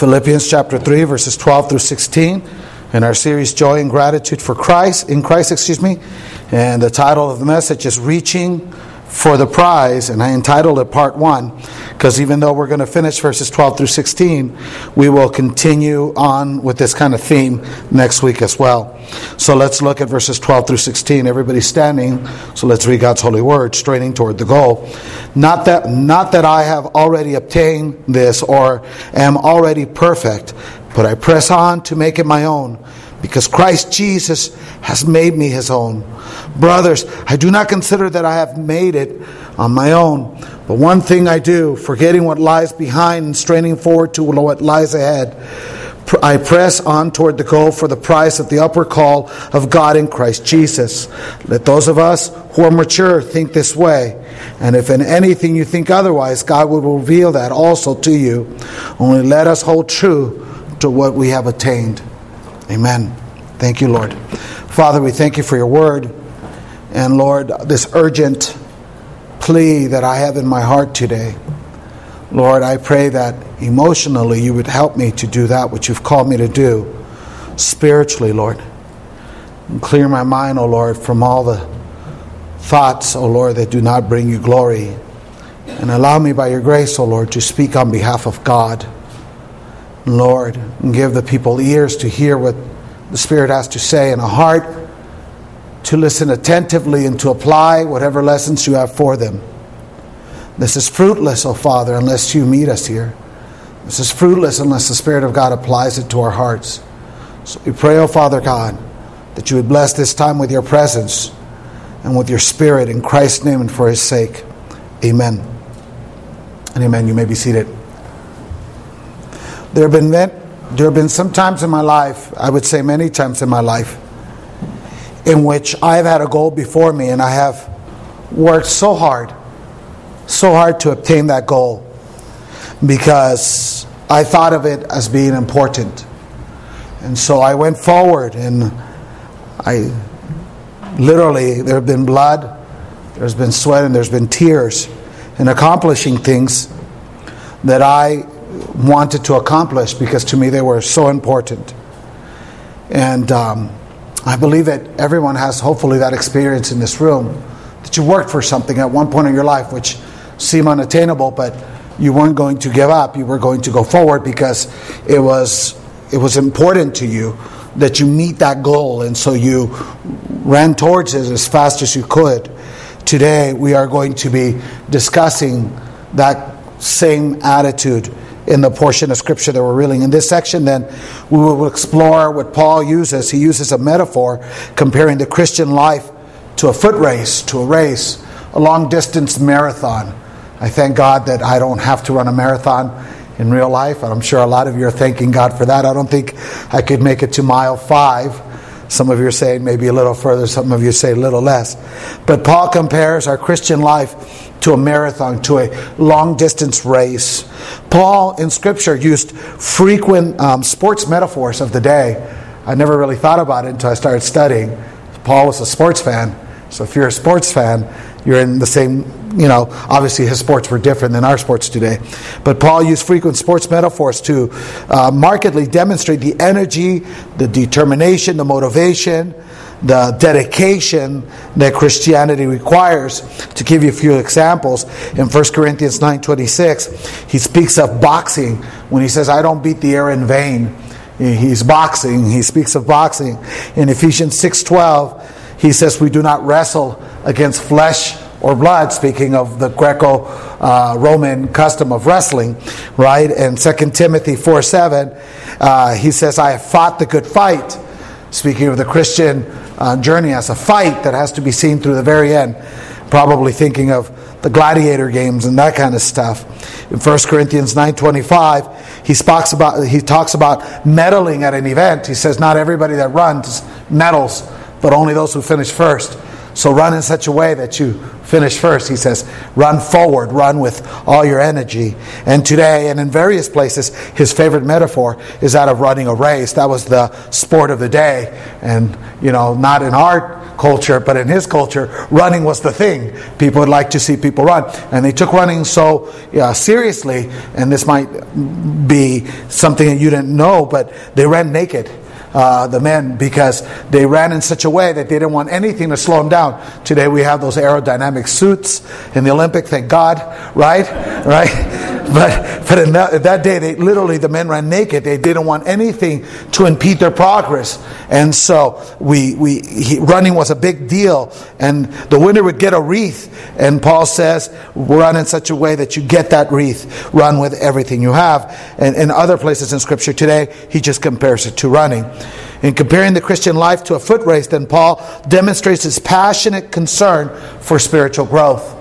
Philippians chapter 3, verses 12 through 16, in our series Joy and Gratitude for Christ, in Christ. And the title of the message is Reaching for the Prize, and I entitled it Part 1, because even though we're going to finish verses 12 through 16, we will continue on with this kind of theme next week as well. So let's look at verses 12 through 16. Everybody's standing, so let's read God's holy word, straining toward the goal. Not that I have already obtained this or am already perfect, but I press on to make it my own, because Christ Jesus has made me his own. Brothers, I do not consider that I have made it on my own, but one thing I do, forgetting what lies behind and straining forward to what lies ahead, I press on toward the goal for the prize of the upward call of God in Christ Jesus. Let those of us who are mature think this way, and if in anything you think otherwise, God will reveal that also to you. Only let us hold true to what we have attained. Amen. Thank you, Lord. Father, we thank you for your word. And Lord, this urgent plea that I have in my heart today, Lord, I pray that emotionally you would help me to do that which you've called me to do spiritually, Lord. And clear my mind, O Lord, from all the thoughts, O Lord, that do not bring you glory. And allow me by your grace, O Lord, to speak on behalf of God. Lord, and give the people ears to hear what the Spirit has to say, and a heart to listen attentively and to apply whatever lessons you have for them. This is fruitless, O Father, unless you meet us here. This is fruitless unless the Spirit of God applies it to our hearts. So we pray, O Father God, that you would bless this time with your presence and with your Spirit in Christ's name and for his sake. Amen. And amen. You may be seated. There have been some times in my life, I would say many times in my life, in which I've had a goal before me and I have worked so hard to obtain that goal because I thought of it as being important. And so I went forward, and there have been blood, there's been sweat, and there's been tears in accomplishing things that I wanted to accomplish because to me they were so important. And I believe that everyone has hopefully that experience in this room, that you worked for something at one point in your life which seemed unattainable, but you weren't going to give up. You were going to go forward because it was important to you that you meet that goal, and so you ran towards it as fast as you could. Today we are going to be discussing that same attitude in the portion of Scripture that we're reading. In this section, then, we will explore what Paul uses. He uses a metaphor comparing the Christian life to a foot race, to a race, a long-distance marathon. I thank God that I don't have to run a marathon in real life, and I'm sure a lot of you are thanking God for that. I don't think I could make it to mile 5. Some of you are saying maybe a little further, some of you say a little less. But Paul compares our Christian life to a marathon, to a long-distance race. Paul in Scripture used frequent sports metaphors of the day. I never really thought about it until I started studying. Paul was a sports fan, so if you're a sports fan, you're in the same, obviously his sports were different than our sports today. But Paul used frequent sports metaphors to markedly demonstrate the energy, the determination, the motivation, the dedication that Christianity requires. To give you a few examples, in 1 Corinthians 9:26, he speaks of boxing when he says, I don't beat the air in vain. He's boxing. He speaks of boxing. In Ephesians 6:12, he says, we do not wrestle against flesh or blood, speaking of the Greco-Roman custom of wrestling, right? And 2 Timothy 4:7, he says, I have fought the good fight, speaking of the Christian journey as a fight that has to be seen through the very end, probably thinking of the gladiator games and that kind of stuff. In 1 Corinthians 9:25, he talks about medaling at an event. He says not everybody that runs medals, but only those who finish first. So run in such a way that you finish first. He says, run forward, run with all your energy. And today, and in various places, his favorite metaphor is that of running a race. That was the sport of the day. And, not in our culture, but in his culture, running was the thing. People would like to see people run. And they took running so seriously, and this might be something that you didn't know, but they ran naked. The men, because they ran in such a way that they didn't want anything to slow them down. Today we have those aerodynamic suits in the Olympic, thank God, right? But in that day, the men ran naked. They didn't want anything to impede their progress, and so running was a big deal. And the winner would get a wreath, and Paul says, run in such a way that you get that wreath. Run with everything you have. And in other places in Scripture today, he just compares it to running. In comparing the Christian life to a foot race, then Paul demonstrates his passionate concern for spiritual growth.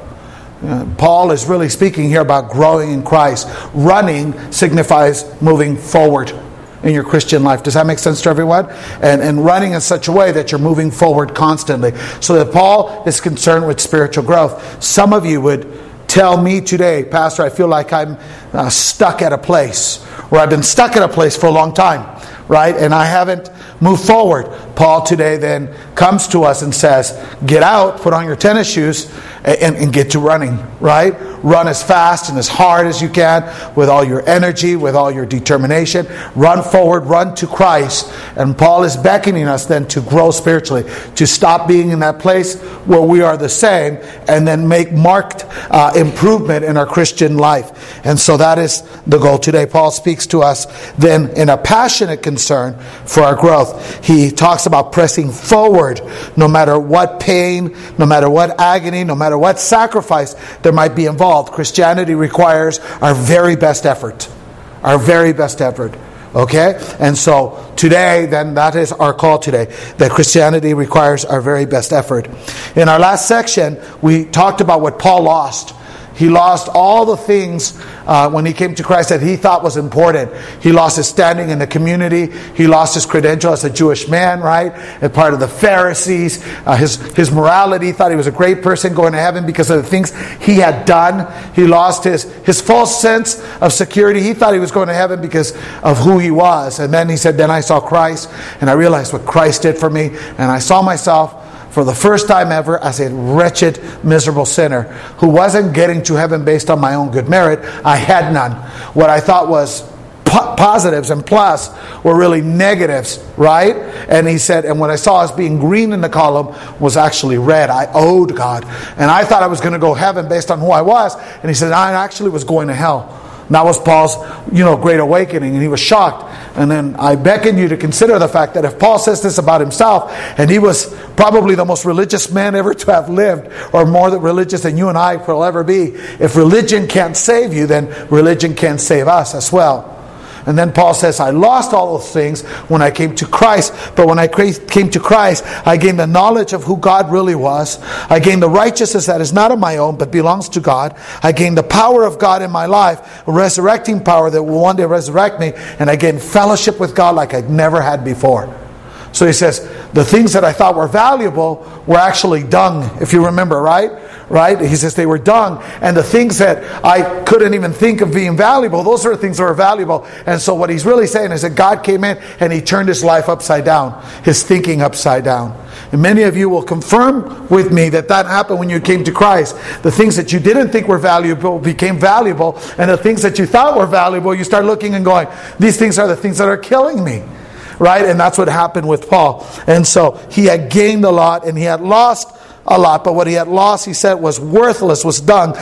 Paul is really speaking here about growing in Christ. Running signifies moving forward in your Christian life. Does that make sense to everyone? And running in such a way that you're moving forward constantly. So that Paul is concerned with spiritual growth. Some of you would tell me today, Pastor, I feel like I'm stuck at a place, or I've been stuck at a place for a long time. Right? And I haven't moved forward. Paul today then comes to us and says, get out, put on your tennis shoes, and get to running. Right? Run as fast and as hard as you can, with all your energy, with all your determination. Run forward, run to Christ. And Paul is beckoning us then to grow spiritually, to stop being in that place where we are the same, and then make marked improvement in our Christian life. And so that is the goal today. Paul speaks to us then in a passionate concern for our growth. He talks about pressing forward no matter what pain, no matter what agony, no matter what sacrifice there might be involved. Christianity requires our very best effort. Our very best effort. Okay? And so today, then, that is our call today. That Christianity requires our very best effort. In our last section, we talked about what Paul lost. He lost all the things when he came to Christ that he thought was important. He lost his standing in the community. He lost his credential as a Jewish man, right? As part of the Pharisees. His morality. He thought he was a great person going to heaven because of the things he had done. He lost his false sense of security. He thought he was going to heaven because of who he was. And then he said, then I saw Christ, and I realized what Christ did for me. And I saw myself for the first time ever as a wretched, miserable sinner who wasn't getting to heaven based on my own good merit. I had none. What I thought was positives and plus were really negatives, right? And he said, and what I saw as being green in the column was actually red. I owed God. And I thought I was going to go to heaven based on who I was. And he said, I actually was going to hell. And that was Paul's, great awakening, and he was shocked. And then I beckon you to consider the fact that if Paul says this about himself, and he was probably the most religious man ever to have lived, or more religious than you and I will ever be, if religion can't save you, then religion can't save us as well. And then Paul says, I lost all those things when I came to Christ. But when I came to Christ, I gained the knowledge of who God really was. I gained the righteousness that is not of my own, but belongs to God. I gained the power of God in my life, a resurrecting power that will one day resurrect me. And I gained fellowship with God like I'd never had before. So he says, the things that I thought were valuable were actually dung, if you remember, right? Right? He says they were dung. And the things that I couldn't even think of being valuable, those are the things that were valuable. And so what he's really saying is that God came in and he turned his life upside down, his thinking upside down. And many of you will confirm with me that happened when you came to Christ. The things that you didn't think were valuable became valuable. And the things that you thought were valuable, you start looking and going, these things are the things that are killing me. Right? And that's what happened with Paul. And so he had gained a lot and he had lost a lot. But what he had lost, he said, was worthless, was dung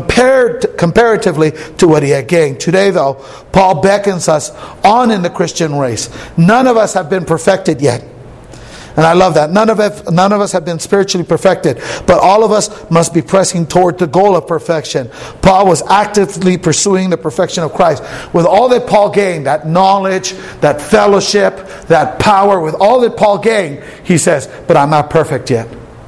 comparatively to what he had gained. Today, though, Paul beckons us on in the Christian race. None of us have been perfected yet. And I love that. None of us have been spiritually perfected, but all of us must be pressing toward the goal of perfection. Paul was actively pursuing the perfection of Christ. With all that Paul gained, that knowledge, that fellowship, that power, with all that Paul gained, he says, but I'm not perfect yet.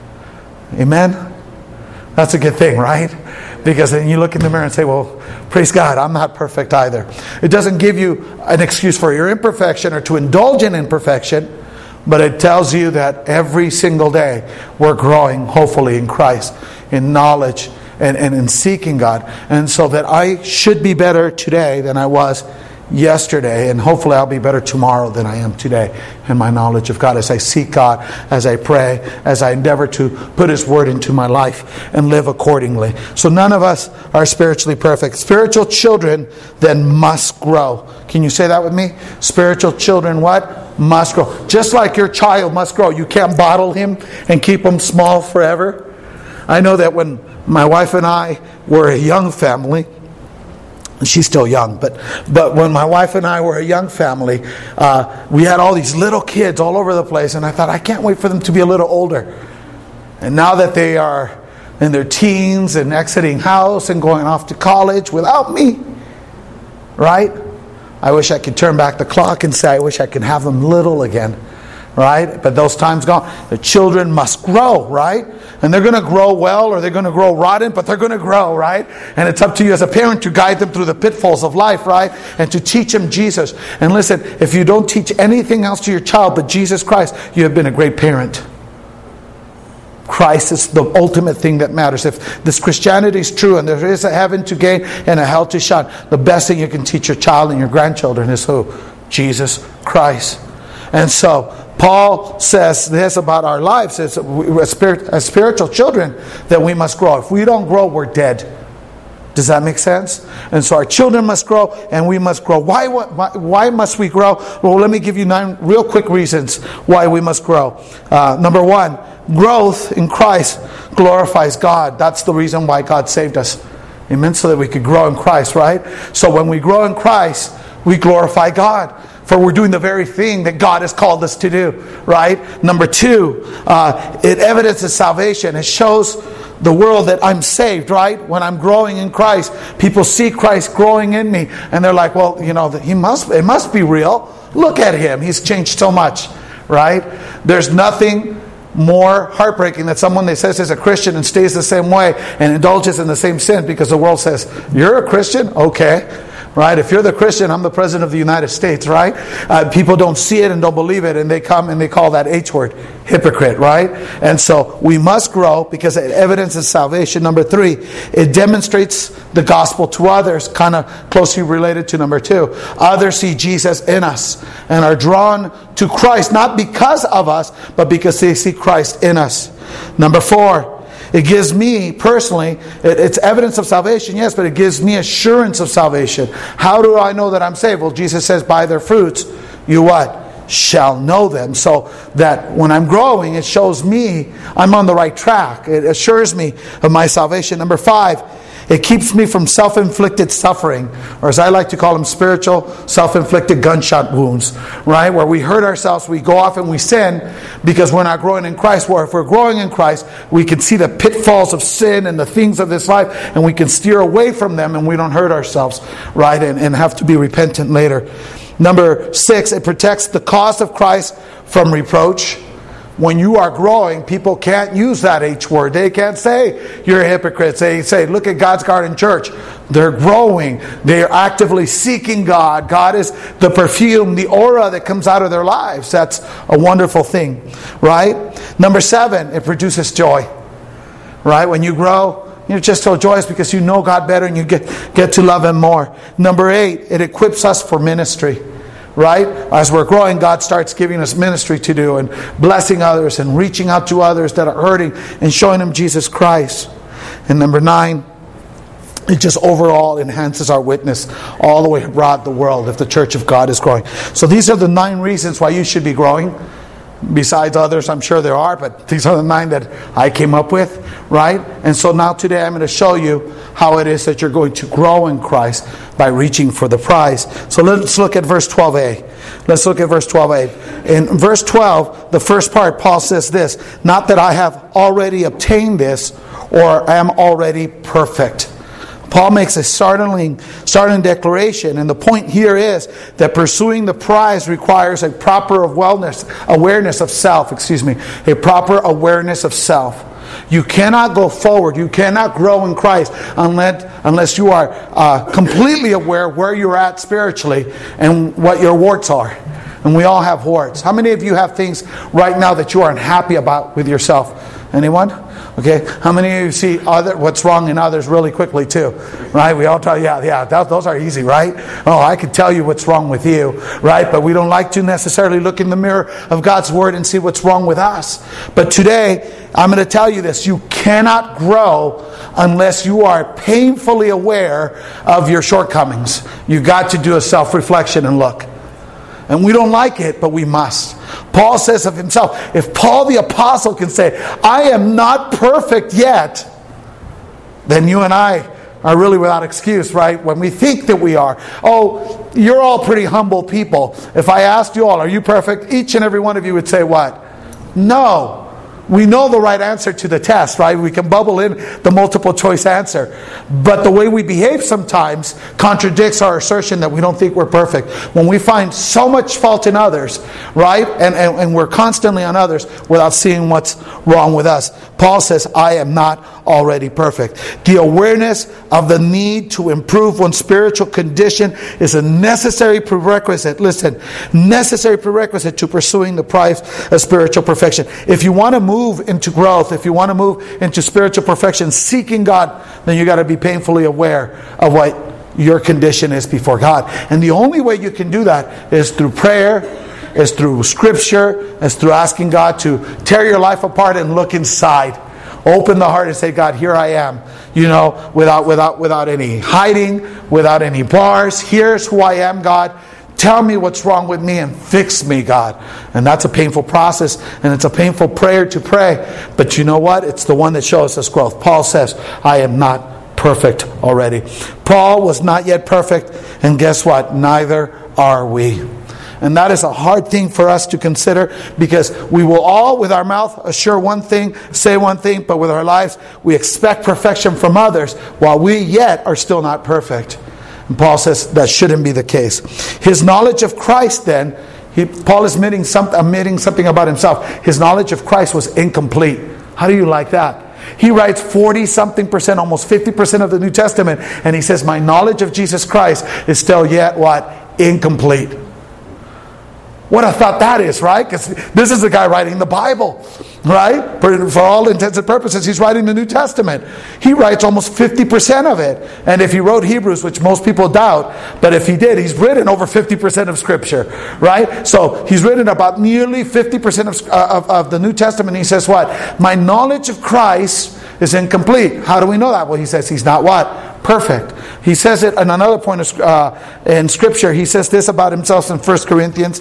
Amen? That's a good thing, right? Because then you look in the mirror and say, well, praise God, I'm not perfect either. It doesn't give you an excuse for your imperfection or to indulge in imperfection. But it tells you that every single day we're growing, hopefully, in Christ, in knowledge and in seeking God. And so that I should be better today than I was yesterday, and hopefully I'll be better tomorrow than I am today in my knowledge of God, as I seek God, as I pray, as I endeavor to put His Word into my life and live accordingly. So none of us are spiritually perfect. Spiritual children then must grow. Can you say that with me? Spiritual children what? Must grow. Just like your child must grow. You can't bottle him and keep him small forever. I know that when my wife and I were a young family, she's still young, but when my wife and I were a young family, we had all these little kids all over the place, and I thought, I can't wait for them to be a little older. And now that they are in their teens and exiting house and going off to college without me, right? I wish I could turn back the clock and say, I wish I could have them little again. Right? But those times gone. The children must grow, right? And they're going to grow well, or they're going to grow rotten, but they're going to grow, right? And it's up to you as a parent to guide them through the pitfalls of life, right? And to teach them Jesus. And listen, if you don't teach anything else to your child but Jesus Christ, you have been a great parent. Christ is the ultimate thing that matters. If this Christianity is true and there is a heaven to gain and a hell to shun, the best thing you can teach your child and your grandchildren is who? Jesus Christ. And so Paul says this about our lives, as spiritual children, that we must grow. If we don't grow, we're dead. Does that make sense? And so our children must grow, and we must grow. Why must we grow? Well, let me give you 9 real quick reasons why we must grow. Number 1, growth in Christ glorifies God. That's the reason why God saved us. Amen? So that we could grow in Christ, right? So when we grow in Christ, we glorify God. For we're doing the very thing that God has called us to do, right? Number 2, it evidences salvation. It shows the world that I'm saved, right? When I'm growing in Christ, people see Christ growing in me, and they're like, well, you know, it must be real. Look at him. He's changed so much, right? There's nothing more heartbreaking than someone that says is a Christian and stays the same way and indulges in the same sin because the world says, you're a Christian? Okay. Right? If you're the Christian, I'm the President of the United States, right? People don't see it and don't believe it, and they come and they call that H word, hypocrite, right? And so we must grow because it evidences salvation. Number 3, it demonstrates the gospel to others, kind of closely related to number 2. Others see Jesus in us and are drawn to Christ, not because of us, but because they see Christ in us. Number 4, it gives me, personally, it's evidence of salvation, yes, but it gives me assurance of salvation. How do I know that I'm saved? Well, Jesus says, by their fruits, you what? Shall know them. So that when I'm growing, it shows me I'm on the right track. It assures me of my salvation. Number 5, it keeps me from self-inflicted suffering, or as I like to call them, spiritual self-inflicted gunshot wounds, right? Where we hurt ourselves, we go off and we sin because we're not growing in Christ. Where if we're growing in Christ, we can see the pitfalls of sin and the things of this life, and we can steer away from them, and we don't hurt ourselves, right? And have to be repentant later. Number 6, it protects the cause of Christ from reproach. When you are growing, people can't use that H word. They can't say you're a hypocrite. They say, look at God's Garden Church. They're growing. They're actively seeking God. God is the perfume, the aura that comes out of their lives. That's a wonderful thing, right? Number 7, it produces joy, right? When you grow, you're just so joyous because you know God better and you get to love Him more. Number 8, it equips us for ministry. Right? As we're growing, God starts giving us ministry to do and blessing others and reaching out to others that are hurting and showing them Jesus Christ. And number 9, it just overall enhances our witness all the way abroad the world if the church of God is growing. So these are the 9 reasons why you should be growing. Besides others, I'm sure there are, but these are the 9 that I came up with, right? And so now today I'm going to show you how it is that you're going to grow in Christ by reaching for the prize. So let's look at verse 12a. Let's look at verse 12a. In verse 12, the first part, Paul says this, not that I have already obtained this or am already perfect. Paul makes a startling declaration, and the point here is that pursuing the prize requires a proper awareness of self. A proper awareness of self. You cannot go forward. You cannot grow in Christ unless you are completely aware where you're at spiritually and what your warts are. And we all have warts. How many of you have things right now that you are unhappy about with yourself? Anyone? Okay. How many of you see what's wrong in others really quickly too? Right? We all tell you, those are easy, right? Oh, I could tell you what's wrong with you, right? But we don't like to necessarily look in the mirror of God's Word and see what's wrong with us. But today, I'm going to tell you this. You cannot grow unless you are painfully aware of your shortcomings. You've got to do a self-reflection and look. And we don't like it, but we must. Paul says of himself, if Paul the Apostle can say, I am not perfect yet, then you and I are really without excuse, right? When we think that we are. Oh, you're all pretty humble people. If I asked you all, are you perfect? Each and every one of you would say what? No. We know the right answer to the test, right? We can bubble in the multiple choice answer. But the way we behave sometimes contradicts our assertion that we don't think we're perfect. When we find so much fault in others, right? And we're constantly on others without seeing what's wrong with us. Paul says, I am not already perfect. The awareness of the need to improve one's spiritual condition is a necessary prerequisite. Listen, necessary prerequisite to pursuing the prize of spiritual perfection. If you want to move into growth, if you want to move into spiritual perfection, seeking God, then you got to be painfully aware of what your condition is before God. And the only way you can do that is through prayer, is through Scripture, is through asking God to tear your life apart and look inside. Open the heart and say, God, here I am. You know, without any hiding, without any bars. Here's who I am, God. Tell me what's wrong with me and fix me, God. And that's a painful process, and it's a painful prayer to pray. But you know what? It's the one that shows us growth. Paul says, I am not perfect already. Paul was not yet perfect, and guess what? Neither are we. And that is a hard thing for us to consider, because we will all with our mouth assure one thing, say one thing, but with our lives we expect perfection from others while we yet are still not perfect. And Paul says that shouldn't be the case. His knowledge of Christ then, Paul is admitting something about himself. His knowledge of Christ was incomplete. How do you like that? He writes 40-something%, almost 50% of the New Testament, and he says, my knowledge of Jesus Christ is still yet what? Incomplete. What a thought that is, right? Because this is the guy writing the Bible, right? For all intents and purposes, he's writing the New Testament. He writes almost 50% of it. And if he wrote Hebrews, which most people doubt, but if he did, he's written over 50% of Scripture, right? So he's written about nearly 50% of the New Testament. He says what? My knowledge of Christ is incomplete. How do we know that? Well, he says he's not what? Perfect. He says it in another point in Scripture. He says this about himself in 1 Corinthians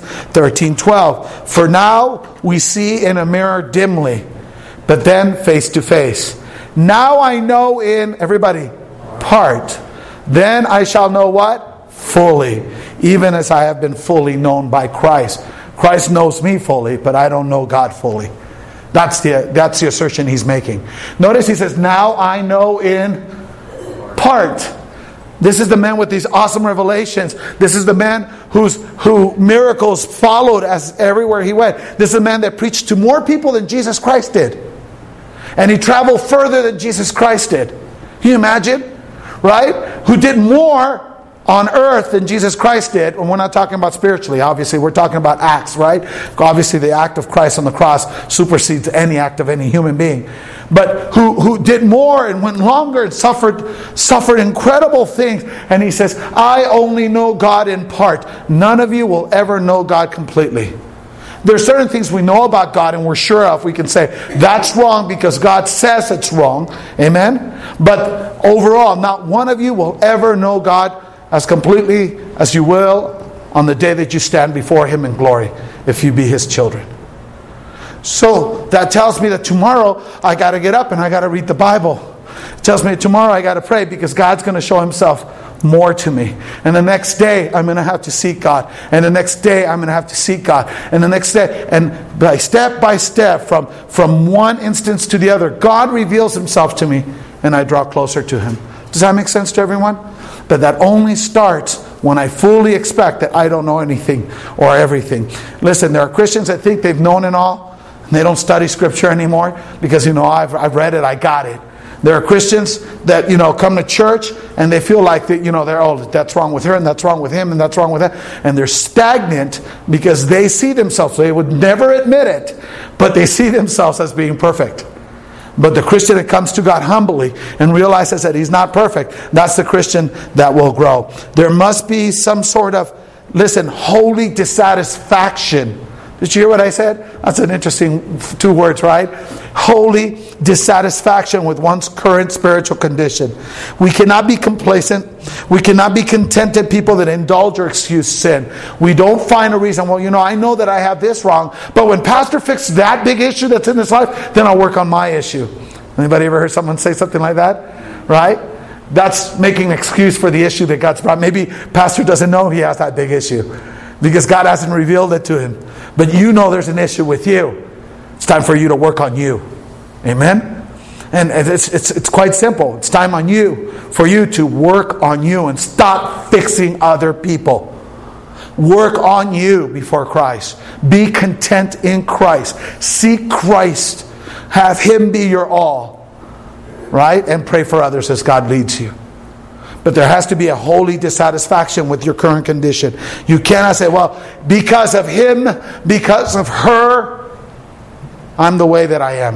13:12. For now we see in a mirror dimly, but then face to face. Now I know in, everybody, part. Then I shall know what? Fully. Even as I have been fully known by Christ. Christ knows me fully, but I don't know God fully. That's the assertion he's making. Notice he says, now I know in part. This is the man with these awesome revelations. This is the man who miracles followed as everywhere he went. This is a man that preached to more people than Jesus Christ did. And he traveled further than Jesus Christ did. Can you imagine? Right? Who did more on earth than Jesus Christ did. And we're not talking about spiritually, obviously. We're talking about acts, right? Obviously the act of Christ on the cross supersedes any act of any human being. But who did more and went longer and suffered incredible things. And he says, I only know God in part. None of you will ever know God completely. There are certain things we know about God and we're sure of. We can say, that's wrong because God says it's wrong. Amen? But overall, not one of you will ever know God as completely as you will on the day that you stand before Him in glory, if you be His children. So that tells me that tomorrow I got to get up and I got to read the Bible. It tells me that tomorrow I got to pray because God's going to show Himself more to me. And the next day I'm going to have to seek God. And the next day I'm going to have to seek God. And the next day, and by step, from one instance to the other, God reveals Himself to me and I draw closer to Him. Does that make sense to everyone? But that only starts when I fully expect that I don't know anything or everything. Listen, there are Christians that think they've known it all. They don't study Scripture anymore because, I've read it, I got it. There are Christians that, come to church and they feel like that, that's wrong with her and that's wrong with him and that's wrong with that. And they're stagnant because they see themselves. They would never admit it, but they see themselves as being perfect. But the Christian that comes to God humbly and realizes that He's not perfect, that's the Christian that will grow. There must be some sort of, holy dissatisfaction. Did you hear what I said? That's an interesting 2 words, right? Holy dissatisfaction with one's current spiritual condition. We cannot be complacent. We cannot be contented people that indulge or excuse sin. We don't find a reason, I know that I have this wrong, but when Pastor fixed that big issue that's in his life, then I'll work on my issue. Anybody ever heard someone say something like that? Right? That's making an excuse for the issue that God's brought. Maybe Pastor doesn't know he has that big issue because God hasn't revealed it to him. But there's an issue with you. It's time for you to work on you. Amen? And it's quite simple. It's time for you to work on you and stop fixing other people. Work on you before Christ. Be content in Christ. Seek Christ. Have Him be your all. Right? And pray for others as God leads you. But there has to be a holy dissatisfaction with your current condition. You cannot say, because of him, because of her, I'm the way that I am.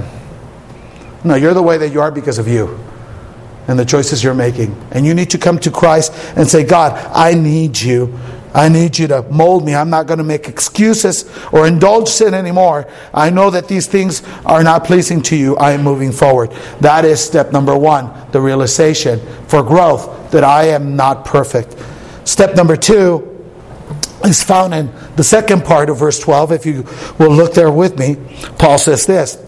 No, you're the way that you are because of you and the choices you're making. And you need to come to Christ and say, God, I need you. I need you to mold me. I'm not going to make excuses or indulge sin anymore. I know that these things are not pleasing to you. I am moving forward. That is step number 1, the realization for growth that I am not perfect. Step number 2 is found in the second part of verse 12. If you will look there with me, Paul says this: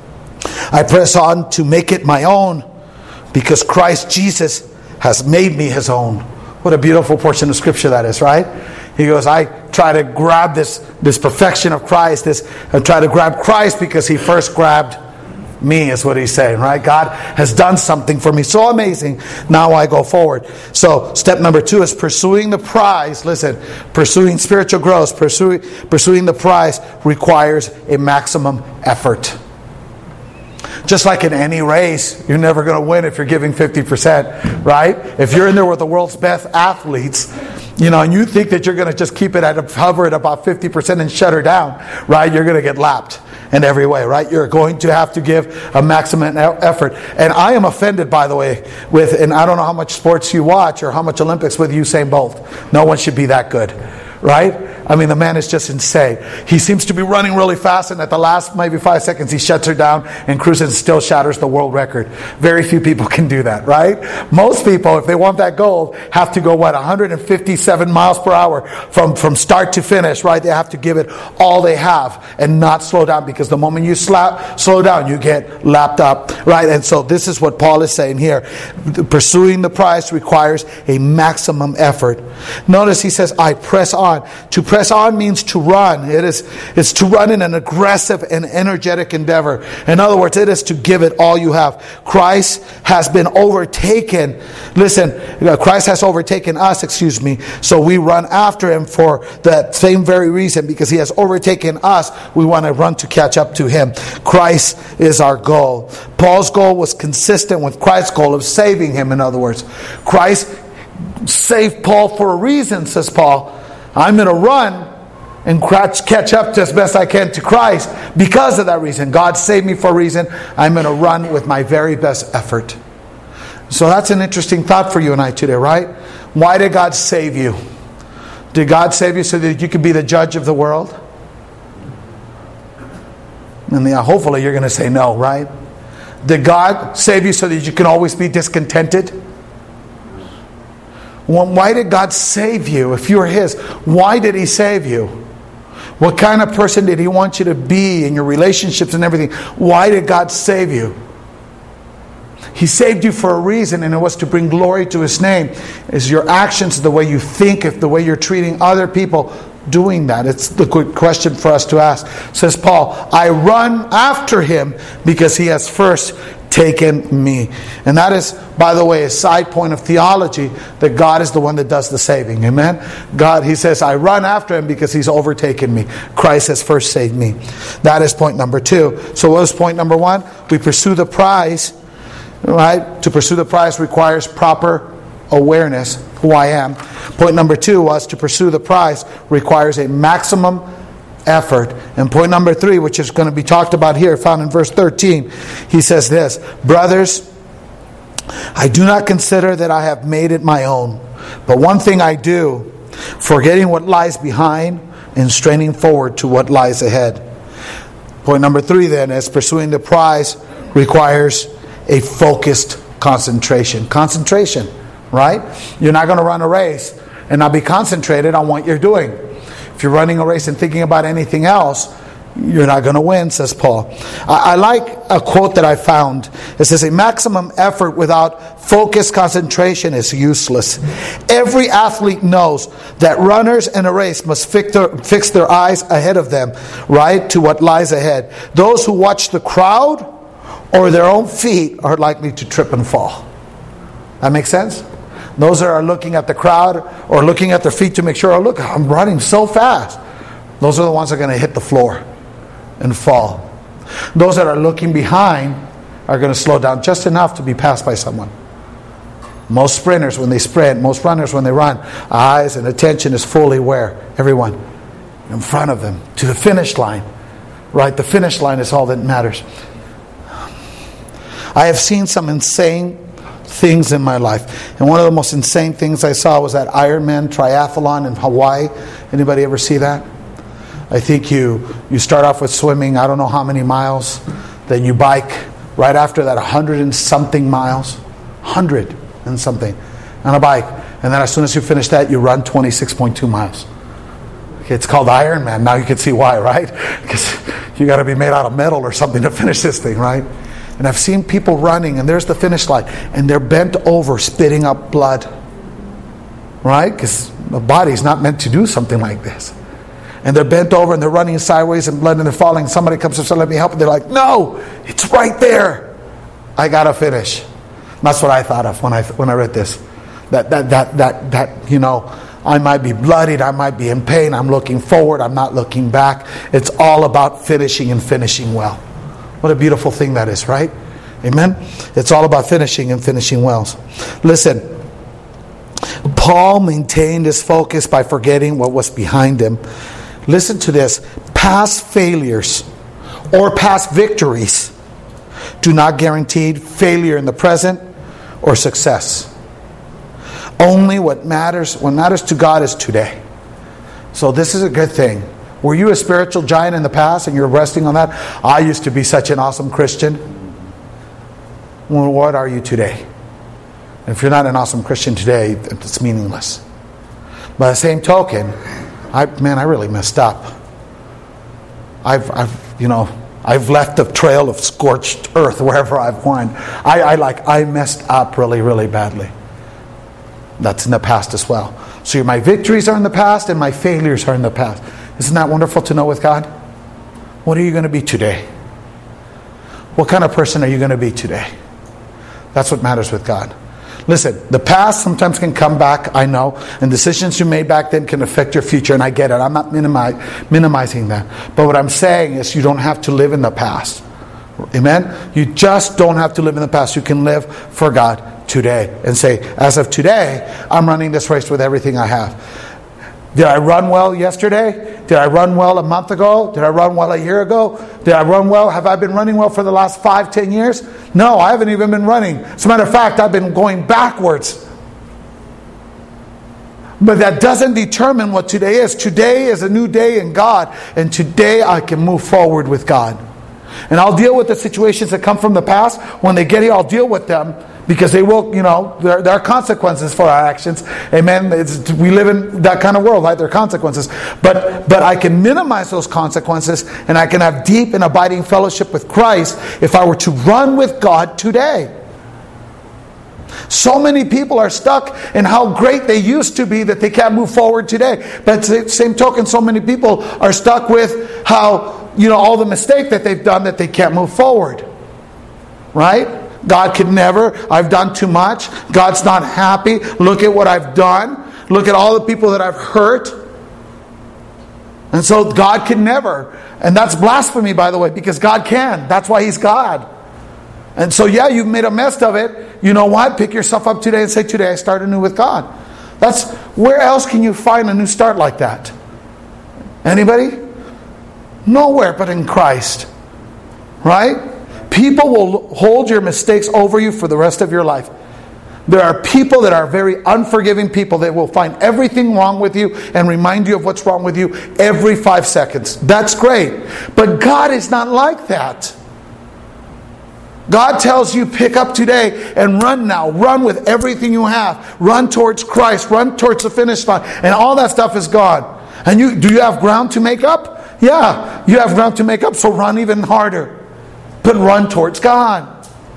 I press on to make it my own because Christ Jesus has made me His own. What a beautiful portion of Scripture that is, right? He goes, I try to grab this perfection of Christ. I try to grab Christ because He first grabbed me, is what he's saying, right? God has done something for me so amazing. Now I go forward. So step number 2 is pursuing the prize. Listen, pursuing spiritual growth, pursuing the prize requires a maximum effort. Just like in any race, you're never going to win if you're giving 50%, right? If you're in there with the world's best athletes, and you think that you're going to just keep it hover at about 50% and shut her down, right? You're going to get lapped in every way, right? You're going to have to give a maximum effort. And I am offended, by the way, and I don't know how much sports you watch or how much Olympics with Usain Bolt. No one should be that good, right? I mean, the man is just insane. He seems to be running really fast, and at the last maybe 5 seconds, he shuts her down and cruises and still shatters the world record. Very few people can do that, right? Most people, if they want that gold, have to go, 157 miles per hour from start to finish, right? They have to give it all they have and not slow down, because the moment you slow down, you get lapped up, right? And so this is what Paul is saying here. Pursuing the prize requires a maximum effort. Notice he says, I press on. To press on means to run. It's to run in an aggressive and energetic endeavor. In other words, it is to give it all you have. Christ has been overtaken. Listen, Christ has overtaken us, so we run after Him for that same very reason, because He has overtaken us. We want to run to catch up to Him. Christ is our goal. Paul's goal was consistent with Christ's goal of saving him. In other words, Christ saved Paul for a reason, says Paul. I'm going to run and catch up as best I can to Christ because of that reason. God saved me for a reason. I'm going to run with my very best effort. So that's an interesting thought for you and I today, right? Why did God save you? Did God save you so that you could be the judge of the world? And hopefully you're going to say no, right? Did God save you so that you can always be discontented? Why did God save you? If you're His, why did He save you? What kind of person did He want you to be in your relationships and everything? Why did God save you? He saved you for a reason, and it was to bring glory to His name. Is your actions, the way you think, the way you're treating other people, doing that? It's the good question for us to ask. Says Paul, I run after Him because He has first overtaken me. And that is, by the way, a side point of theology, that God is the one that does the saving. Amen? God, He says, I run after Him because He's overtaken me. Christ has first saved me. That is point number 2. So what was point number 1? We pursue the prize. Right? To pursue the prize requires proper awareness who I am. Point number 2 was to pursue the prize requires a maximum effort. And point number 3, which is going to be talked about here, found in verse 13, he says this: brothers, I do not consider that I have made it my own, but one thing I do, forgetting what lies behind and straining forward to what lies ahead. Point number 3 then is pursuing the prize requires a focused concentration. Concentration, right? You're not going to run a race and not be concentrated on what you're doing. If you're running a race and thinking about anything else, you're not going to win, says Paul. I like a quote that I found. It says, a maximum effort without focused concentration is useless. Every athlete knows that runners in a race must fix their eyes ahead of them, right, to what lies ahead. Those who watch the crowd or their own feet are likely to trip and fall. That makes sense? Those that are looking at the crowd or looking at their feet to make sure, oh look, I'm running so fast. Those are the ones that are going to hit the floor and fall. Those that are looking behind are going to slow down just enough to be passed by someone. Most sprinters, when they sprint, most runners, when they run, eyes and attention is fully where? Everyone in front of them to the finish line. Right? The finish line is all that matters. I have seen some insane things in my life. And one of the most insane things I saw was that Ironman triathlon in Hawaii. Anybody ever see that? I think you start off with swimming, I don't know how many miles. Then you bike right after that 100 and something miles. 100 and something on a bike. And then as soon as you finish that, you run 26.2 miles. It's called Ironman. Now you can see why, right? Because you got to be made out of metal or something to finish this thing, right? And I've seen people running, and there's the finish line, and they're bent over, spitting up blood. Right? Because the body's not meant to do something like this. And they're bent over, and they're running sideways, and blood, and they're falling. Somebody comes and says, let me help. And they're like, no, it's right there. I got to finish. That's what I thought of when I read this. That you know, I might be bloodied, I might be in pain, I'm looking forward, I'm not looking back. It's all about finishing and finishing well. What a beautiful thing that is, right? Amen? It's all about finishing and finishing well. Listen, Paul maintained his focus by forgetting what was behind him. Listen to this. Past failures or past victories do not guarantee failure in the present or success. Only what matters to God is today. So this is a good thing. Were you a spiritual giant in the past and you're resting on that? I used to be such an awesome Christian. Well, what are you today? If you're not an awesome Christian today, it's meaningless. By the same token, I really messed up. I've left a trail of scorched earth wherever I've went. I messed up really, really badly. That's in the past as well. So my victories are in the past and my failures are in the past. Isn't that wonderful to know with God? What are you going to be today? What kind of person are you going to be today? That's what matters with God. Listen, the past sometimes can come back, I know, and decisions you made back then can affect your future, and I get it. I'm not minimizing that. But what I'm saying is you don't have to live in the past. Amen? You just don't have to live in the past. You can live for God today and say, as of today, I'm running this race with everything I have. Did I run well yesterday? Did I run well a month ago? Did I run well a year ago? Did I run well? Have I been running well for the last 5-10 years? No, I haven't even been running. As a matter of fact, I've been going backwards. But that doesn't determine what today is. Today is a new day in God. And today I can move forward with God. And I'll deal with the situations that come from the past. When they get here, I'll deal with them. Because they will, there are consequences for our actions. Amen. We live in that kind of world, right? There are consequences. But I can minimize those consequences and I can have deep and abiding fellowship with Christ if I were to run with God today. So many people are stuck in how great they used to be that they can't move forward today. But at the same token, so many people are stuck with how, all the mistake that they've done that they can't move forward. Right? God could never. I've done too much. God's not happy. Look at what I've done. Look at all the people that I've hurt. And so God can never. And that's blasphemy, by the way, because God can. That's why He's God. And so, yeah, you've made a mess of it. You know what? Pick yourself up today and say, today I start anew with God. That's, where else can you find a new start like that? Anybody? Nowhere but in Christ. Right? People will hold your mistakes over you for the rest of your life. There are people that are very unforgiving people that will find everything wrong with you and remind you of what's wrong with you every 5 seconds. That's great. But God is not like that. God tells you, pick up today and run now. Run with everything you have. Run towards Christ. Run towards the finish line. And all that stuff is gone. And do you have ground to make up? Yeah, you have ground to make up, so run even harder. But run towards God.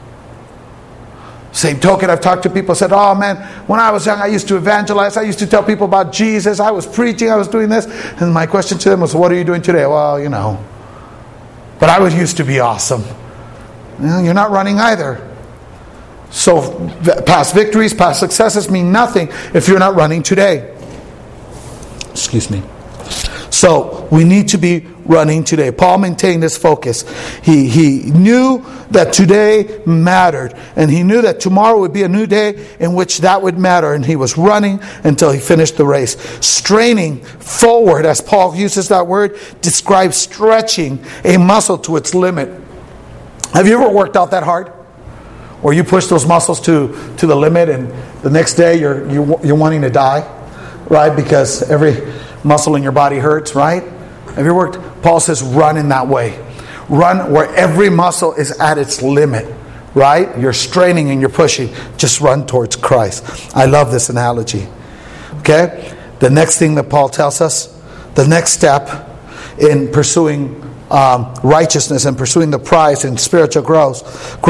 Same token, I've talked to people who said, oh man, when I was young I used to evangelize, I used to tell people about Jesus, I was preaching, I was doing this. And my question to them was, what are you doing today? Well, you know. But I would used to be awesome. You're not running either. So past victories, past successes mean nothing if you're not running today. Excuse me. So we need to be running today. Paul maintained his focus. He knew that today mattered. And he knew that tomorrow would be a new day in which that would matter. And he was running until he finished the race. Straining forward, as Paul uses that word, describes stretching a muscle to its limit. Have you ever worked out that hard? Where you push those muscles to the limit and the next day you're wanting to die? Right? Because every muscle in your body hurts, right? Have you worked? Paul says run in that way. Run where every muscle is at its limit, right? You're straining and you're pushing. Just run towards Christ. I love this analogy. Okay? The next thing that Paul tells us, the next step in pursuing righteousness and pursuing the prize in spiritual growth,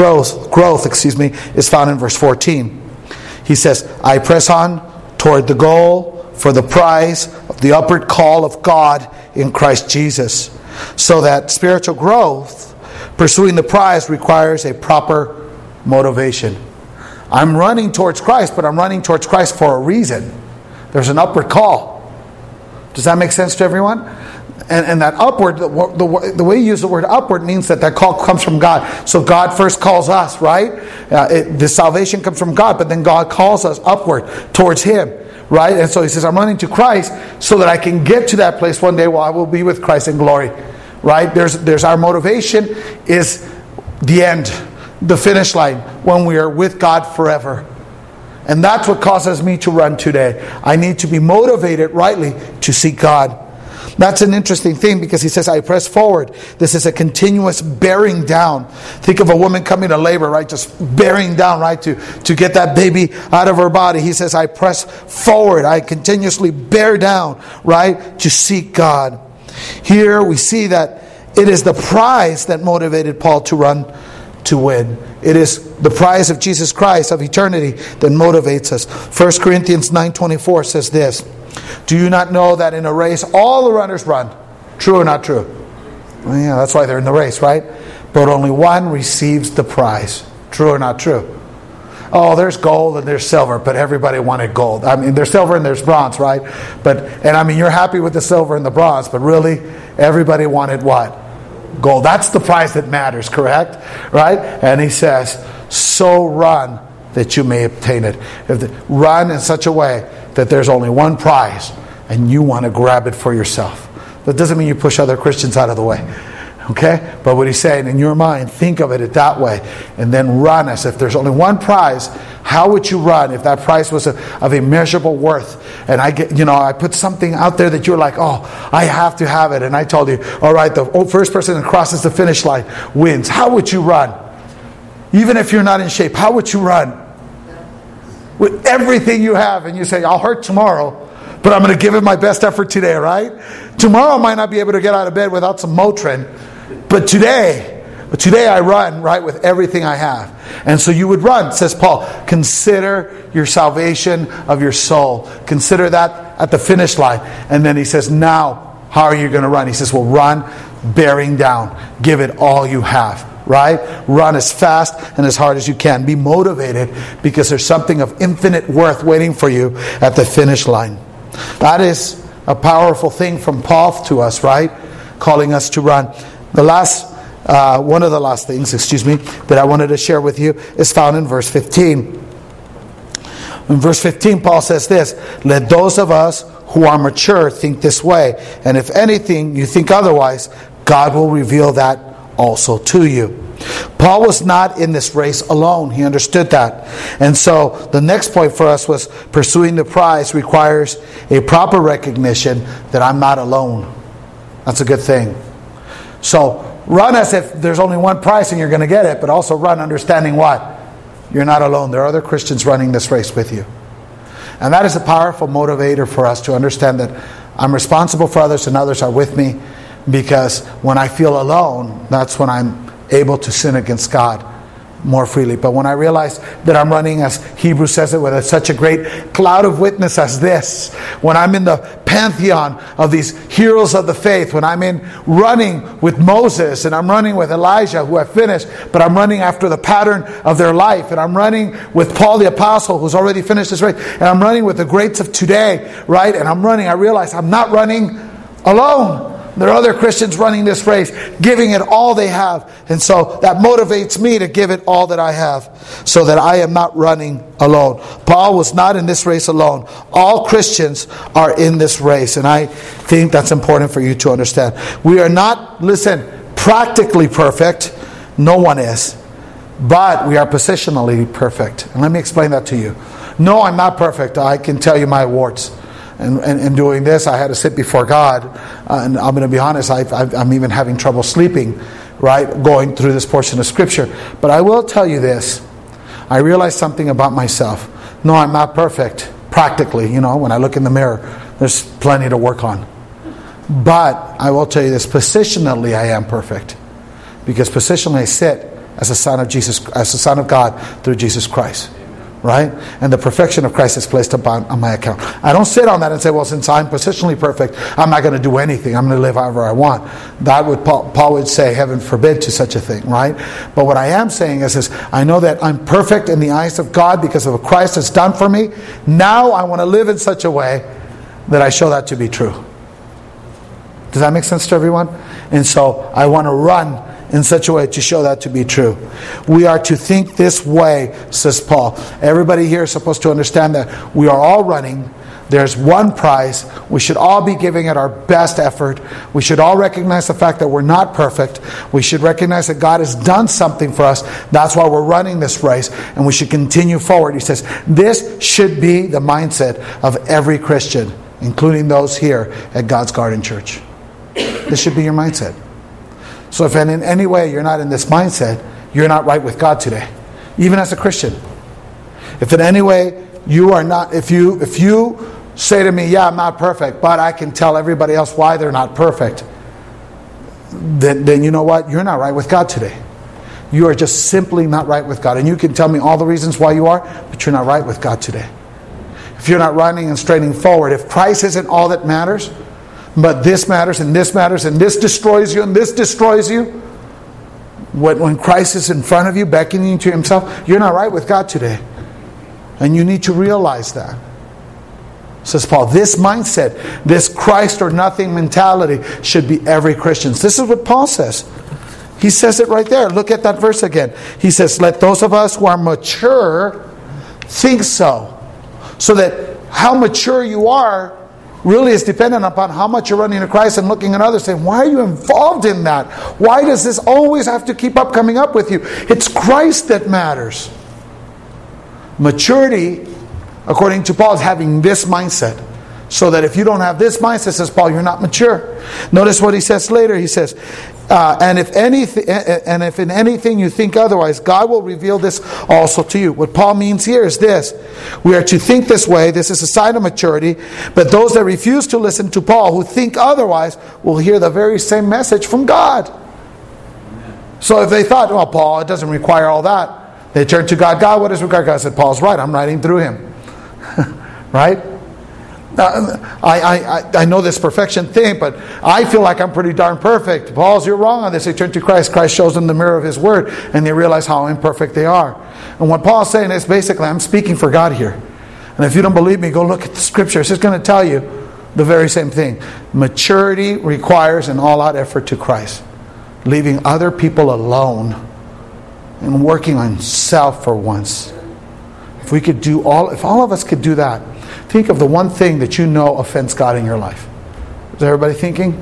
is found in verse 14. He says, I press on toward the goal for the prize of the upward call of God in Christ Jesus. So that spiritual growth, pursuing the prize, requires a proper motivation. I'm running towards Christ, but I'm running towards Christ for a reason. There's an upward call. Does that make sense to everyone? And that upward, the way you use the word upward means that call comes from God. So God first calls us, right? The salvation comes from God, but then God calls us upward towards Him. Right? And so he says, I'm running to Christ so that I can get to that place one day where I will be with Christ in glory. Right? There's our motivation is the end, the finish line, when we are with God forever. And that's what causes me to run today. I need to be motivated rightly to seek God. That's an interesting thing because he says, I press forward. This is a continuous bearing down. Think of a woman coming to labor, right? Just bearing down, right? To get that baby out of her body. He says, I press forward. I continuously bear down, right? To seek God. Here we see that it is the prize that motivated Paul to run to win. It is the prize of Jesus Christ, of eternity, that motivates us. 1 Corinthians 9:24 says this. Do you not know that in a race all the runners run? True or not true? Well, yeah, that's why they're in the race, right? But only one receives the prize. True or not true? Oh, there's gold and there's silver, but everybody wanted gold. I mean, there's silver and there's bronze, right? And I mean, you're happy with the silver and the bronze, but really, everybody wanted what? Gold. That's the prize that matters, correct? Right? And he says, so run that you may obtain it. Run in such a way that there's only one prize and you want to grab it for yourself. That doesn't mean you push other Christians out of the way. Okay? But what he's saying, in your mind, think of it that way. And then run as if there's only one prize. How would you run if that prize was of immeasurable worth? And I put something out there that you're like, oh, I have to have it. And I told you, all right, the first person that crosses the finish line wins. How would you run? Even if you're not in shape, how would you run? With everything you have, and you say, I'll hurt tomorrow, but I'm going to give it my best effort today, right? Tomorrow I might not be able to get out of bed without some Motrin, but today I run, right, with everything I have. And so you would run, says Paul. Consider your salvation of your soul. Consider that at the finish line. And then he says, now, how are you going to run? He says, well, run bearing down. Give it all you have. right? Run as fast and as hard as you can. Be motivated because there's something of infinite worth waiting for you at the finish line. That is a powerful thing from Paul to us, right? Calling us to run. One of the last things, that I wanted to share with you is found in verse 15. In verse 15, Paul says this, "Let those of us who are mature think this way, and if anything you think otherwise, God will reveal that also to you." Paul was not in this race alone. He understood that. And so the next point for us was pursuing the prize requires a proper recognition that I'm not alone. That's a good thing. So run as if there's only one prize and you're going to get it, but also run understanding what? You're not alone. There are other Christians running this race with you. And that is a powerful motivator for us to understand that I'm responsible for others and others are with me, because when I feel alone, that's when I'm able to sin against God more freely. But when I realize that I'm running, as Hebrews says it, with such a great cloud of witness as this, when I'm in the pantheon of these heroes of the faith, when I'm in running with Moses and I'm running with Elijah who have finished, but I'm running after the pattern of their life, and I'm running with Paul the Apostle who's already finished his race, and I'm running with the greats of today, right? And I'm running, I realize I'm not running alone. There are other Christians running this race, giving it all they have. And so that motivates me to give it all that I have, so that I am not running alone. Paul was not in this race alone. All Christians are in this race. And I think that's important for you to understand. We are not, practically perfect. No one is. But we are positionally perfect. And let me explain that to you. No, I'm not perfect. I can tell you my warts. And doing this, I had to sit before God, and I'm going to be honest, I'm even having trouble sleeping, right, going through this portion of Scripture. But I will tell you this, I realized something about myself. No, I'm not perfect, practically, when I look in the mirror, there's plenty to work on. But I will tell you this, positionally I am perfect, because positionally I sit as a son of Jesus, as a son of God through Jesus Christ. Right? And the perfection of Christ is placed upon on my account. I don't sit on that and say, well, since I'm positionally perfect, I'm not going to do anything. I'm going to live however I want. That would Paul would say, heaven forbid to such a thing, right? But what I am saying is I know that I'm perfect in the eyes of God because of what Christ has done for me. Now I want to live in such a way that I show that to be true. Does that make sense to everyone? And so I want to run in such a way to show that to be true. We are to think this way, says Paul. Everybody here is supposed to understand that we are all running. There's one prize. We should all be giving it our best effort. We should all recognize the fact that we're not perfect. We should recognize that God has done something for us. That's why we're running this race, and we should continue forward. He says, this should be the mindset of every Christian, including those here at God's Garden Church. This should be your mindset. So if in any way you're not in this mindset, you're not right with God today, even as a Christian. If in any way you are not, if you say to me, yeah, I'm not perfect, but I can tell everybody else why they're not perfect, then you know what? You're not right with God today. You are just simply not right with God. And you can tell me all the reasons why you are, but you're not right with God today. If you're not running and straining forward, if Christ isn't all that matters, but this matters, and this matters, and this destroys you, and this destroys you. When Christ is in front of you, beckoning you to Himself, you're not right with God today. And you need to realize that. Says Paul, this mindset, this Christ or nothing mentality should be every Christian's. This is what Paul says. He says it right there. Look at that verse again. He says, let those of us who are mature think so. So that how mature you are really is dependent upon how much you're running to Christ and looking at others saying, why are you involved in that? Why does this always have to keep up coming up with you? It's Christ that matters. Maturity, according to Paul, is having this mindset. So that if you don't have this mindset, says Paul, you're not mature. Notice what he says later. He says, and if in anything you think otherwise, God will reveal this also to you. What Paul means here is this. We are to think this way. This is a sign of maturity. But those that refuse to listen to Paul, who think otherwise, will hear the very same message from God. So if they thought, well, Paul, it doesn't require all that. They turned to God. God, what does require? God said, Paul's right. I'm writing through him. Right? I know this perfection thing, but I feel like I'm pretty darn perfect. Paul's, you're wrong on this. They turn to Christ. Christ shows them the mirror of His Word, and they realize how imperfect they are. And what Paul's saying is basically, I'm speaking for God here. And if you don't believe me, go look at the Scriptures. It's going to tell you the very same thing. Maturity requires an all-out effort to Christ. Leaving other people alone and working on self for once. If all of us could do that, think of the one thing that you know offends God in your life. Is everybody thinking?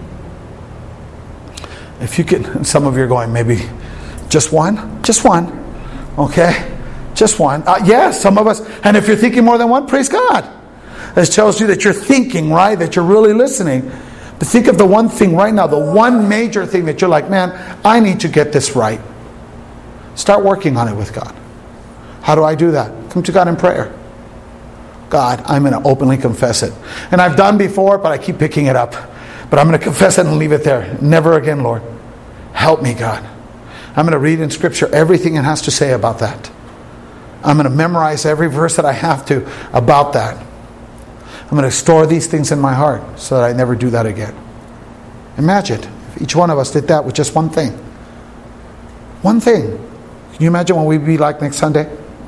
If you could, some of you are going, maybe just one? Just one. Okay? Just one. Yes, some of us. And if you're thinking more than one, praise God. It tells you that you're thinking, right? That you're really listening. But think of the one thing right now, the one major thing that you're like, man, I need to get this right. Start working on it with God. How do I do that? Come to God in prayer. God, I'm going to openly confess it. And I've done before, but I keep picking it up. But I'm going to confess it and leave it there. Never again, Lord. Help me, God. I'm going to read in Scripture everything it has to say about that. I'm going to memorize every verse that I have to about that. I'm going to store these things in my heart so that I never do that again. Imagine if each one of us did that with just one thing. One thing. Can you imagine what we'd be like next Sunday?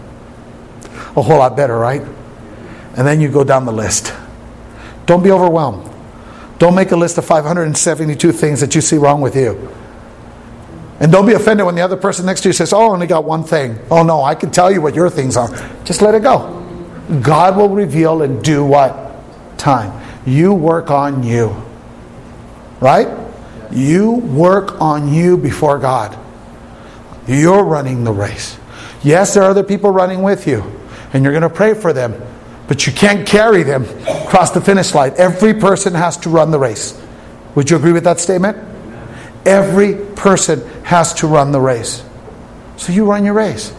A whole lot better, right? And then you go down the list. Don't be overwhelmed. Don't make a list of 572 things that you see wrong with you. And don't be offended when the other person next to you says, oh, I only got one thing. Oh no, I can tell you what your things are. Just let it go. God will reveal and do what? Time. You work on you. Right? You work on you before God. You're running the race. Yes, there are other people running with you. And you're going to pray for them. But you can't carry them across the finish line. Every person has to run the race. Would you agree with that statement? Every person has to run the race. So you run your race.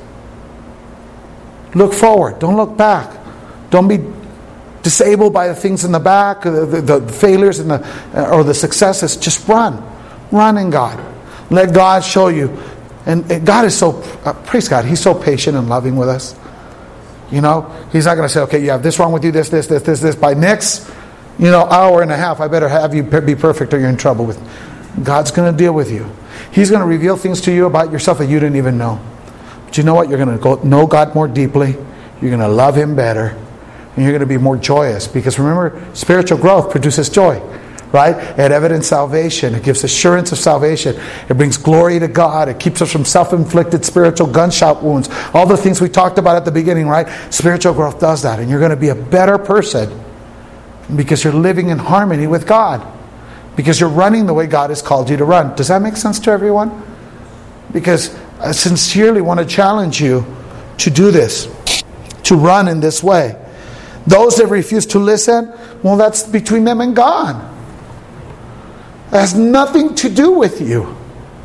Look forward. Don't look back. Don't be disabled by the things in the back, the failures or the successes. Just run. Run in God. Let God show you. And God is so, praise God, He's so patient and loving with us. You know, He's not going to say, okay, you have this wrong with you, this. By next, hour and a half, I better have you be perfect or you're in trouble with. God's going to deal with you. He's going to reveal things to you about yourself that you didn't even know. But you know what? You're going to go know God more deeply. You're going to love Him better. And you're going to be more joyous. Because remember, spiritual growth produces joy. Right? It evidences salvation. It gives assurance of salvation. It brings glory to God. It keeps us from self-inflicted spiritual gunshot wounds. All the things we talked about at the beginning, right? Spiritual growth does that. And you're going to be a better person because you're living in harmony with God. Because you're running the way God has called you to run. Does that make sense to everyone? Because I sincerely want to challenge you to do this. To run in this way. Those that refuse to listen, well, that's between them and God. It has nothing to do with you.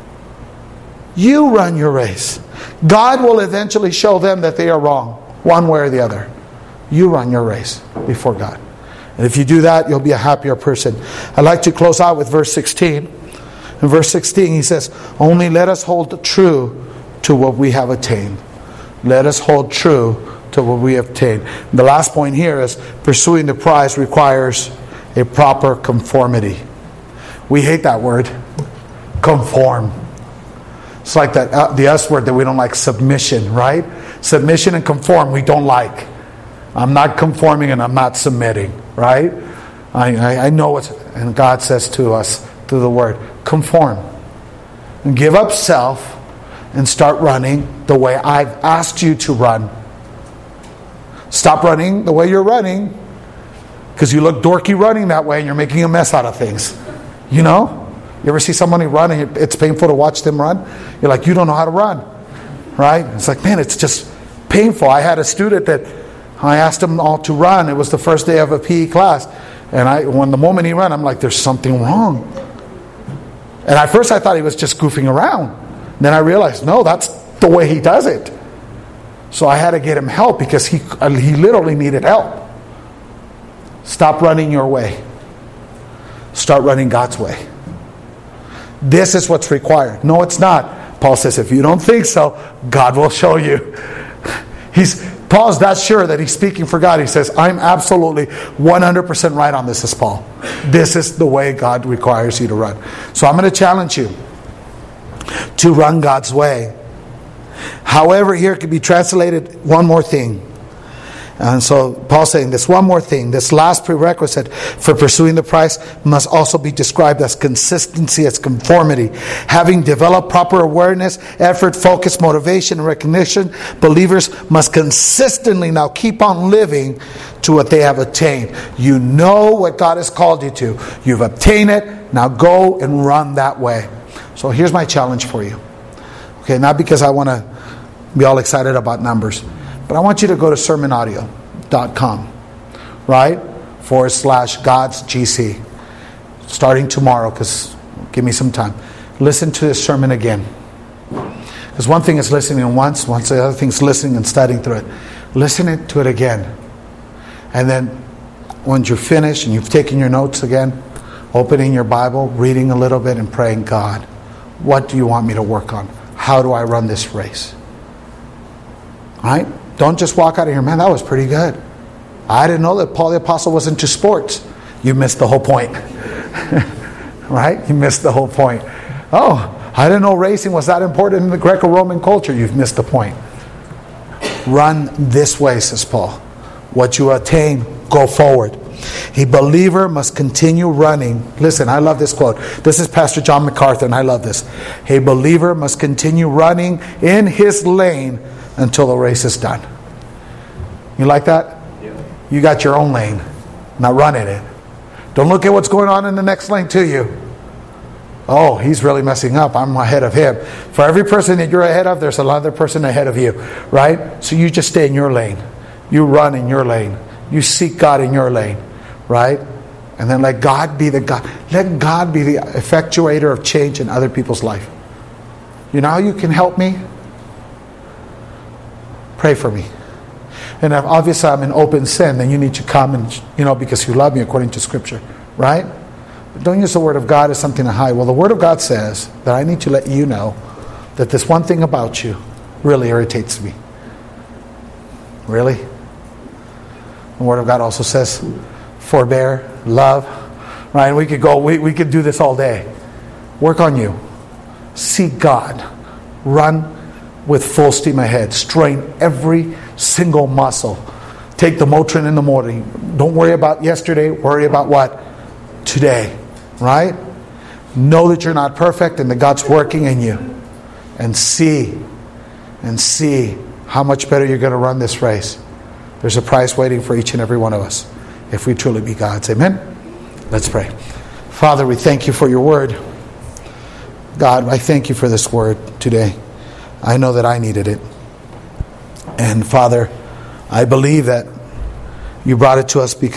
You run your race. God will eventually show them that they are wrong, one way or the other. You run your race before God. And if you do that, you'll be a happier person. I'd like to close out with verse 16. In verse 16, he says, only let us hold true to what we have attained. Let us hold true to what we have attained. And the last point here is pursuing the prize requires a proper conformity. We hate that word, conform. It's like that the S word that we don't like, submission, right? Submission and conform we don't like. I'm not conforming and I'm not submitting, right? I know what, and God says to us through the word, conform. And give up self and start running the way I've asked you to run. Stop running the way you're running because you look dorky running that way and you're making a mess out of things. You know? You ever see somebody run and it's painful to watch them run? You're like, you don't know how to run. Right? It's like, man, it's just painful. I had a student that I asked them all to run. It was the first day of a PE class. And when the moment he ran, I'm like, there's something wrong. And at first I thought he was just goofing around. Then I realized, no, that's the way he does it. So I had to get him help because he literally needed help. Stop running your way. Start running God's way. This is what's required. No, it's not. Paul says, if you don't think so, God will show you. Paul's that sure that he's speaking for God. He says, I'm absolutely 100% right on this, as Paul. This is the way God requires you to run. So I'm going to challenge you to run God's way. However, here it could be translated one more thing. And so Paul's saying this one more thing. This last prerequisite for pursuing the prize must also be described as consistency, as conformity. Having developed proper awareness, effort, focus, motivation, and recognition, believers must consistently now keep on living to what they have attained. You know what God has called you to. You've obtained it. Now go and run that way. So here's my challenge for you. Okay, not because I want to be all excited about numbers, but I want you to go to sermonaudio.com, right? /God's GC. Starting tomorrow, because give me some time. Listen to this sermon again. Because one thing is listening once the other thing is listening and studying through it. Listen to it again. And then once you're finished and you've taken your notes again, opening your Bible, reading a little bit and praying, God, what do you want me to work on? How do I run this race? All right? Don't just walk out of here, man, that was pretty good. I didn't know that Paul the Apostle was into sports. You missed the whole point. Right? You missed the whole point. Oh, I didn't know racing was that important in the Greco-Roman culture. You've missed the point. Run this way, says Paul. What you attain, go forward. A believer must continue running. Listen, I love this quote. This is Pastor John MacArthur, and I love this. A believer must continue running in his lane until the race is done. You like that? Yeah. You got your own lane. Now run in it. Don't look at what's going on in the next lane to you. Oh, he's really messing up. I'm ahead of him. For every person that you're ahead of, there's another person ahead of you. Right? So you just stay in your lane. You run in your lane. You seek God in your lane. Right? And then let God be the God. Let God be the effectuator of change in other people's life. You know how you can help me? Pray for me. And if obviously I'm in open sin, then you need to come and, because you love me according to Scripture. Right? But don't use the Word of God as something to hide. Well, the Word of God says that I need to let you know that this one thing about you really irritates me. Really? The Word of God also says, forbear, love. Right? We could do this all day. Work on you. Seek God. Run with full steam ahead. Strain every single muscle. Take the Motrin in the morning. Don't worry about yesterday. Worry about what? Today. Right? Know that you're not perfect and that God's working in you. And see how much better you're going to run this race. There's a prize waiting for each and every one of us if we truly be God's. Amen? Let's pray. Father, we thank you for your word. God, I thank you for this word today. I know that I needed it. And Father, I believe that you brought it to us because